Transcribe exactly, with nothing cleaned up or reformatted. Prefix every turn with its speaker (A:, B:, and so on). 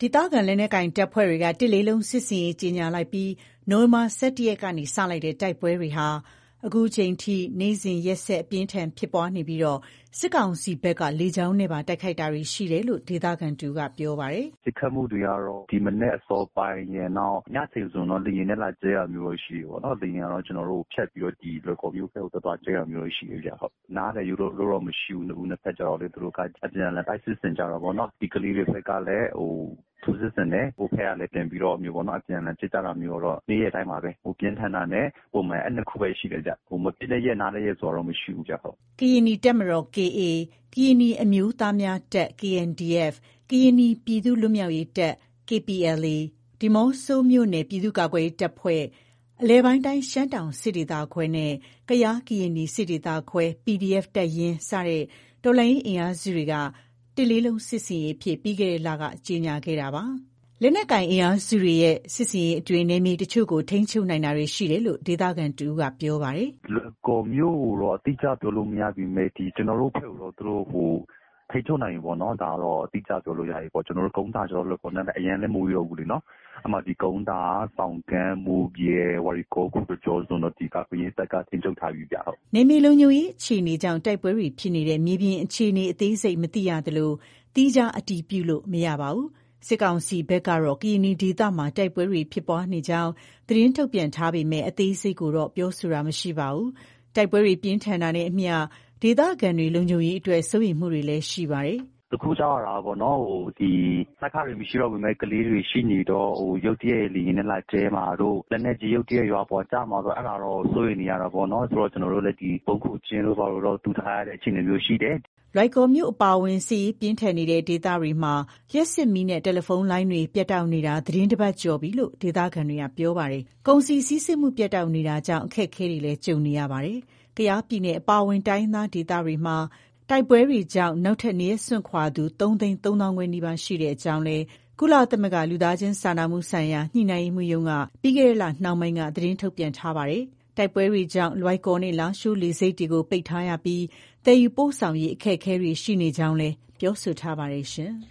A: ဒေသခံလက်နက်ကိုင်တပ်ဖွဲ့တွေကတစ်လေးလုံးစစ်ဆင်ရေးကြေညာလိုက်ပြီးနိုဝင်ဘာ၁၁ရက်ကနေစလိုက်တဲ့တိုက်ပွဲတွေဟာအခုချိန်ထိနေ့စဉ်ရက်ဆက်အပြင်းထန်ဖြစ်ပွားနေပြီးစစ်ကောင်စီဘက်ကလေကြောင်းနဲ့ပါတိုက်ခိုက်တာတွေရှိတယ်လို့ဒေသခံတူကပြောပါတယ်
B: ။စစ်ခတ်မှုတွေကတော့ဒီမနေ့အစောပိုင်းရနောက်ညချိန်ဆိုတော့လေရင်နဲ့လာကျဲရမျိုးရှိတယ်ပေါ့နော်လေရင်ကတော့ကျွန်တော်တို့ဖြတ်ပြီးတော့ဒီလော်ကော်မျိုးဖက်ကိုတော်တော်ကျဲရမျိုးရှိရကြဟုတ်နားတယ်ယူလို့တော့မရှိဘူးဘူးနှစ်ဖက်ကြတော့လေသူတို့ကအပြန်အလှန်တိုက်စစ်ဆင်ကြတော့ပေါ့နော်ဒီကလေးတွေဖက်ကလည်းဟိုသူစစ်စင်နဲ့ဟိုဖက်ကလည်းပြန်ပြီးတော့မျိုးပေါ့နော်အပြန်အလှန်စစ်ကြတာမျိုးတော့နေ့ရက်တိုင်းပါပဲဟိုပြင်းထန်တာနဲ့ပုံမှန်အဲ့နှစ်ခုပဲရှိတယ်ကြဟိုမပြည့်တဲ့ရက်နားတဲ့ရက်ဆိုတော့မရှိဘူးကြဟုတ်
A: ကရင်နီတပ်မတော် K A ကရင်နီအမျိုးသားများတပ် K N D F ကရင်နီပြည်သူ့လွတ်မြောက်ရေးတပ် K P L A ဒီမော့ဆိုမြို့နယ်ပြည်သူ့ကာကွယ်ရေးတပ်ဖွဲ့အလဲပိုင်းတိုင်းရှမ်းတောင်စစ်ဒေသခွဲနဲ့ကယားကရင်နီစစ်ဒေသခွဲ P D F တပ်ရင်းစတဲ့တော်လှန်ရေးအင်အားစုတွေကတစ်လေးလုံးစစ်စင်ရေးဖြစ်ပြီးခဲ့တဲ့လကကြေညာခဲ့တာပါလက်နက်ကင်အင်အားစုတွေရဲ့စစ်စင်ရေးအတွင်းနေမီတချို့ကိုထိန်းချုပ်နိုင်တာတွေရှိတယ်လို့ဒေသခံတူကပြောပါတယ်
B: ။ကော်မျိုးတော့အတိအကျပြောလို့မရပြီမဲ့ဒီကျွန်တော်တို့ဖက်တော့သူတို့ဟိုထိချုပ်နိုင်ပေါ့နော်ဒါတော့အတိအကျပြောလို့ရပြီပေါ့ကျွန်တော်တို့ကုန်းသားကျွန်တော်တို့ကော်နဲ့အရင်လည်းမိုးရောဘူးလေနော်အမှဒီကုန်းသားစောင်းကန်းမိုးပြေဝရီကိုခုကျော်စုံတော့ဒီကပြင်းတက်ကထိချုပ်ထားပြီပြဟုတ်
A: နေမီလုံညိုရေးအခြေအနေကြောင့်တိုက်ပွဲတွေဖြစ်နေတဲ့မြေပြင်အခြေအနေအသေးစိတ်မသိရသလိုတီးခြားအတည်ပြုလို့မရပါဘူးစစ်ကောင်စီဘက်ကတော့ကရင်နီဒေသမှာတိုက်ပွဲတွေဖြစ်ပွားနေကြောင်းသတင်းထုတ်ပြန်ထားပေမဲ့အသေးစိတ်ကိုတော့ပြောဆိုတာမရှိပါဘူးတိုက်ပွဲတွေပြင်းထန်တာနဲ့အမျှဒေသခံတွေလုံခြုံရေးအတွက်စိုးရိမ်မှုတွေလည်းရှိပါတယ်
B: တခုကြောက်ရတာပေါ့နော်ဟိုဒီစက်ခါတွေမရှိတော့ဘူးမဲ့ကလေးတွေရှိနေတော့ဟိုရုတ်တရက်လီနေလာကျဲမှာတို့လက်နဲ့ကြီးရုတ်တရက်ရွာပေါ်ကြမှာဆိုအဲ့ဒါတော့စိုးရိမ်နေရတာပေါ့နော်ဆိုတော့ကျွန်တော်တို့လည်းဒီပုံခုချင်းလို့ပါတော့တူထားရတဲ့အခြေအနေမျိုးရှိတယ်
A: လွိုက်ကော်မြို့အပါအဝင်စီးပြင်းထန်နေတဲ့ဒေသတွေမှာရက်စစ်မီးနဲ့တယ်လီဖုန်းလိုင်းတွေပြတ်တောက်နေတာသတင်းတပတ်ကျော်ပြီလို့ဒေသခံတွေကပြောပါတယ်။ကုန်စည်စီးဆင်းမှုပြတ်တောက်နေတာကြောင့်အခက်အခဲတွေလည်းကြုံနေရပါတယ်။ကယားပြည်နယ်အပါအဝင်တိုင်းသားဒေသတွေမှာတိုက်ပွဲတွေကြောင့်နောက်ထပ်နေရစွန့်ခွာသူသုံးသိန်းသုံးသောင်းခွဲနီးပါးရှိတဲ့အကြောင်းလဲကုလသမဂ္ဂလူသားချင်းစာနာမှုဆိုင်ရာညှိနှိုင်းရေးမှူးရုံးကပြီးခဲ့တဲ့လနှောင်းပိုင်းကသတင်းထုတ်ပြန်ထားပါတယ်။တိုက်ပွဲတွေကြောင့်လွိုက်ကော်နဲ့လာရှိုးလေဆိပ်တွေကိုပိတ်ထားရပြီးတည်ယူပို့ဆောင်ရေးအခက်အခဲတွေရှိနေကြောင်းလည်းပြောဆိုထားပါတယ်ရှင်။